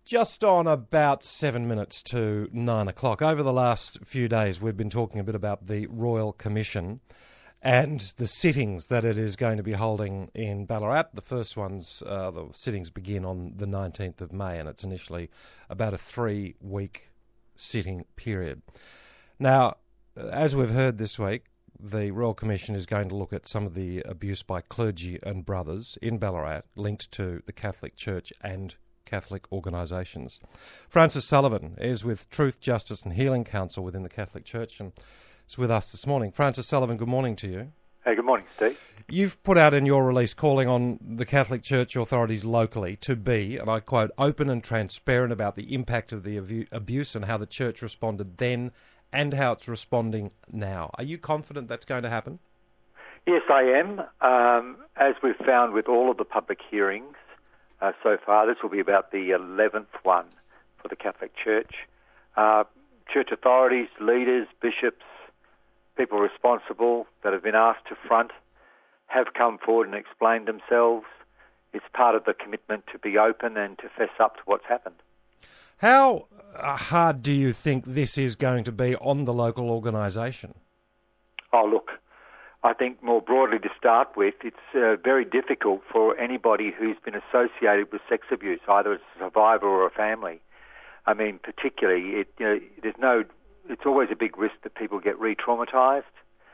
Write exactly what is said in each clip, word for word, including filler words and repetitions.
Just on about seven minutes to nine o'clock. Over the last few days, we've been talking a bit about the Royal Commission and the sittings that it is going to be holding in Ballarat. The first ones, uh, the sittings begin on the nineteenth of May, and it's initially about a three-week sitting period. Now, as we've heard this week, the Royal Commission is going to look at some of the abuse by clergy and brothers in Ballarat linked to the Catholic Church and Catholic organisations. Francis Sullivan is with Truth, Justice and Healing Council within the Catholic Church and is with us this morning. Francis Sullivan, good morning to you. Hey, good morning, Steve. You've put out in your release calling on the Catholic Church authorities locally to be, and I quote, open and transparent about the impact of the abu- abuse and how the Church responded then and how it's responding now. Are you confident that's going to happen? Yes, I am. Um, as we've found with all of the public hearings, Uh, so far, this will be about the eleventh one for the Catholic Church. Uh, church authorities, leaders, bishops, people responsible that have been asked to front have come forward and explained themselves. It's part of the commitment to be open and to fess up to what's happened. How hard do you think this is going to be on the local organisation? Oh, look, I think more broadly to start with, it's uh, very difficult for anybody who's been associated with sex abuse, either as a survivor or a family. I mean, particularly, it, you know, there's no. It's always a big risk that people get re-traumatised.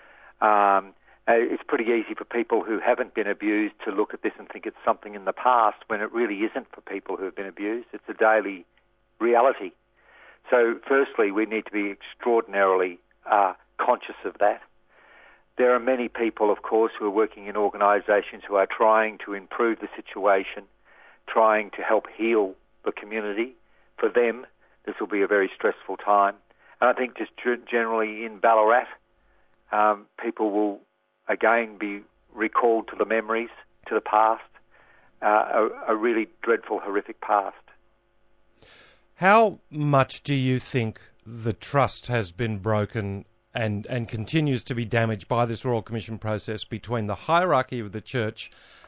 Um, it's pretty easy for people who haven't been abused to look at this and think it's something in the past when it really isn't for people who have been abused. It's a daily reality. So, firstly, we need to be extraordinarily uh, conscious of that. There are many people, of course, who are working in organisations who are trying to improve the situation, trying to help heal the community. For them, this will be a very stressful time. And I think just generally in Ballarat, um, people will again be recalled to the memories, to the past, uh, a, a really dreadful, horrific past. How much do you think the trust has been broken and and continues to be damaged by this Royal Commission process between the hierarchy of the Church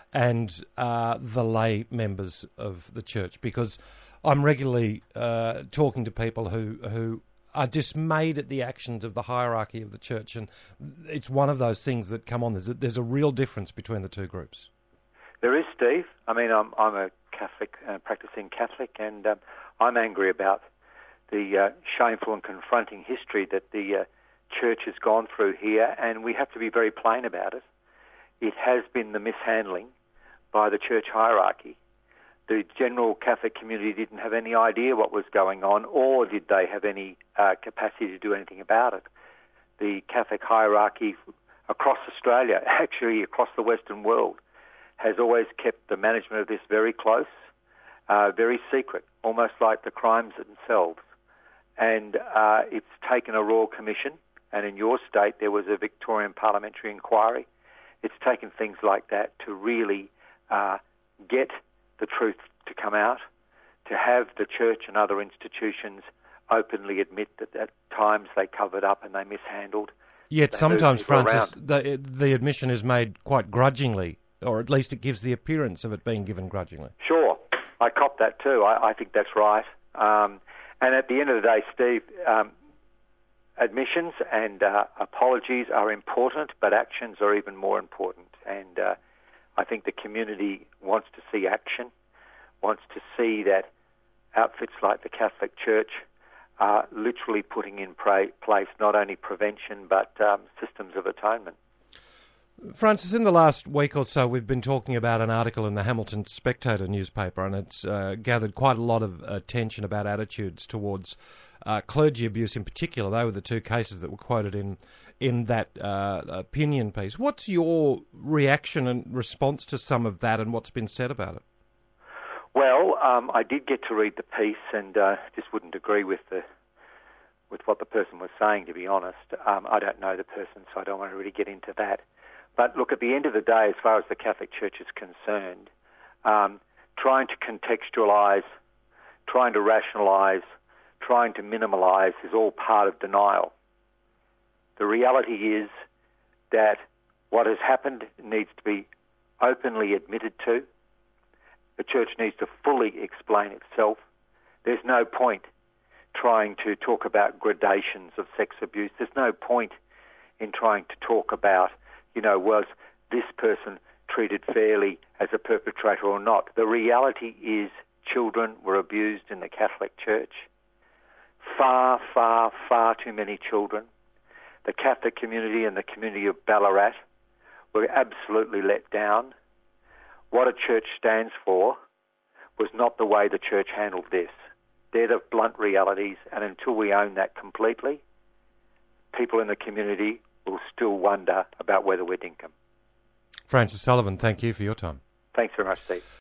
and uh, the lay members of the Church? Because I'm regularly uh, talking to people who, who are dismayed at the actions of the hierarchy of the Church, and it's one of those things that come on. There's a, there's a real difference between the two groups. There is, Steve. I mean, I'm, I'm a Catholic, uh, practicing Catholic, and um, I'm angry about the uh, shameful and confronting history that the uh, Church has gone through here, and we have to be very plain about it. It has been the mishandling by the Church hierarchy. The general Catholic community didn't have any idea what was going on, or did they have any uh, capacity to do anything about it. The Catholic hierarchy across Australia, actually across the Western world, has always kept the management of this very close, uh, very secret, almost like the crimes themselves. And uh, it's taken a Royal Commission, and in your state there was a Victorian parliamentary inquiry. It's taken things like that to really uh, get the truth to come out, to have the Church and other institutions openly admit that at times they covered up and they mishandled. Yet they sometimes, Francis, the, the admission is made quite grudgingly, or at least it gives the appearance of it being given grudgingly. Sure, I cop that too. I, I think that's right. Um, and at the end of the day, Steve, um, admissions and uh, apologies are important, but actions are even more important. And uh, I think the community wants to see action, wants to see that outfits like the Catholic Church are literally putting in pra- place not only prevention but um, systems of atonement. Francis, in the last week or so, we've been talking about an article in the Hamilton Spectator newspaper, and it's uh, gathered quite a lot of attention about attitudes towards uh, clergy abuse in particular. They were the two cases that were quoted in in that uh, opinion piece. What's your reaction and response to some of that, and what's been said about it? Well, um, I did get to read the piece, and uh, just wouldn't agree with the with what the person was saying, to be honest. Um, I don't know the person, so I don't want to really get into that. But look, at the end of the day, as far as the Catholic Church is concerned, um, trying to contextualise, trying to rationalise, trying to minimalise is all part of denial. The reality is that what has happened needs to be openly admitted to. The Church needs to fully explain itself. There's no point trying to talk about gradations of sex abuse. There's no point in trying to talk about, you know, was this person treated fairly as a perpetrator or not. The reality is children were abused in the Catholic Church. Far, far, far too many children. The Catholic community and the community of Ballarat were absolutely let down. What a church stands for was not the way the church handled this. They're the blunt realities, and until we own that completely, people in the community will still wonder about whether we're dinkum. Francis Sullivan, thank you for your time. Thanks very much, Steve.